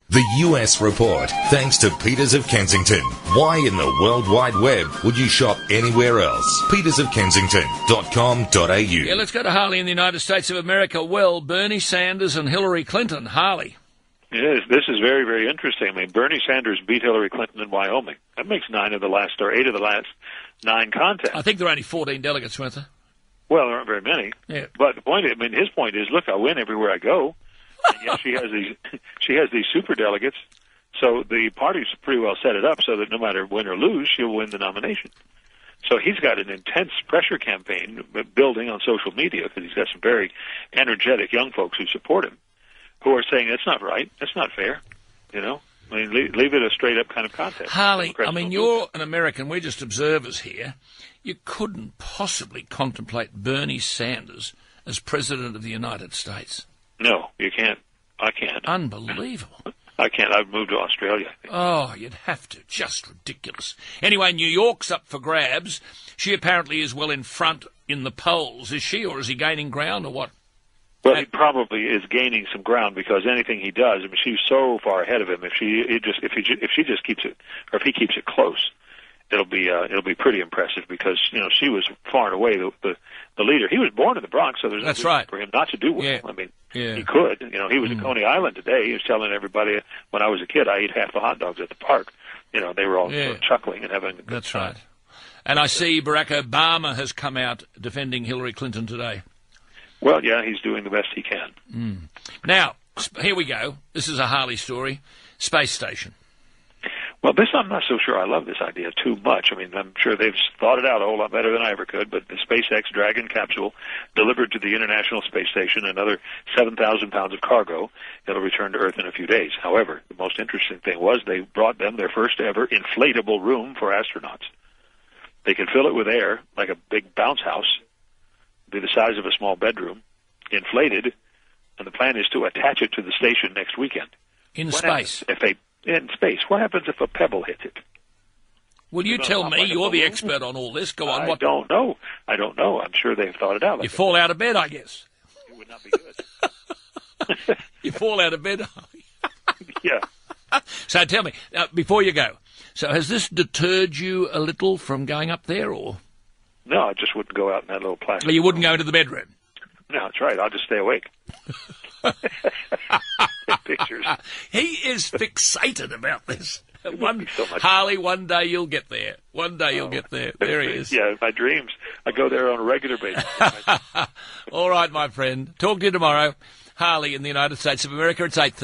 The US Report, thanks to Peters of Kensington. Why in the World Wide Web would you shop anywhere else? petersofkensington.com.au. Yeah, let's go to Harley in the United States of America. Well, Bernie Sanders and Hillary Clinton. Harley. Yes, this is very, very interesting. I mean, Bernie Sanders beat Hillary Clinton in Wyoming. That makes 8 of the last 9 contests. I think there are only 14 delegates, weren't there? Well, there aren't very many. Yeah. But the point, his point is, look, I win everywhere I go. And yes, she has these super delegates. So the party's pretty well set it up so that no matter win or lose, she'll win the nomination. So he's got an intense pressure campaign building on social media because he's got some very energetic young folks who support him, who are saying that's not right, that's not fair, I mean, leave it a straight-up kind of contest. Harley, I mean, you're an American. We're just observers here. You couldn't possibly contemplate Bernie Sanders as President of the United States. No, you can't. I can't. Unbelievable. I can't. I've moved to Australia, I think. Oh, you'd have to. Just ridiculous. Anyway, New York's up for grabs. She apparently is well in front in the polls. Is she, or is he gaining ground, or what? Well, he probably is gaining some ground because anything he does, I mean, she's so far ahead of him. If she just keeps it, or if he keeps it close, it'll be pretty impressive because she was far and away the leader. He was born in the Bronx, so there's no reason for him not to do well. Yeah. I mean, yeah. He could. He was at Coney Island today. He was telling everybody, when I was a kid, I ate half the hot dogs at the park. They were all sort of chuckling and having a good time. Right. And I see Barack Obama has come out defending Hillary Clinton today. Well, yeah, he's doing the best he can. Now, here we go. This is a Harley story. Space station. Well, this I'm not so sure I love this idea too much. I mean, I'm sure they've thought it out a whole lot better than I ever could, but the SpaceX Dragon capsule delivered to the International Space Station another 7,000 pounds of cargo. It'll return to Earth in a few days. However, the most interesting thing was they brought them their first ever inflatable room for astronauts. They can fill it with air like a big bounce house, be the size of a small bedroom, inflated, and the plan is to attach it to the station next weekend. In space? In space. What happens if a pebble hits it? Will you tell me? You're the expert on all this. Go on. I don't know. I'm sure they've thought it out. You fall out of bed, I guess. It would not be good. You fall out of bed. Yeah. So tell me, before you go, so has this deterred you a little from going up there, or? No, I just wouldn't go out in that little plastic. Well, you wouldn't go into the bedroom? No, that's right. I'll just stay awake. Pictures. He is fixated about this. So Harley, one day you'll get there. One day you'll get there. There he is. Yeah, in my dreams. I go there on a regular basis. All right, my friend. Talk to you tomorrow. Harley in the United States of America. It's 8:30.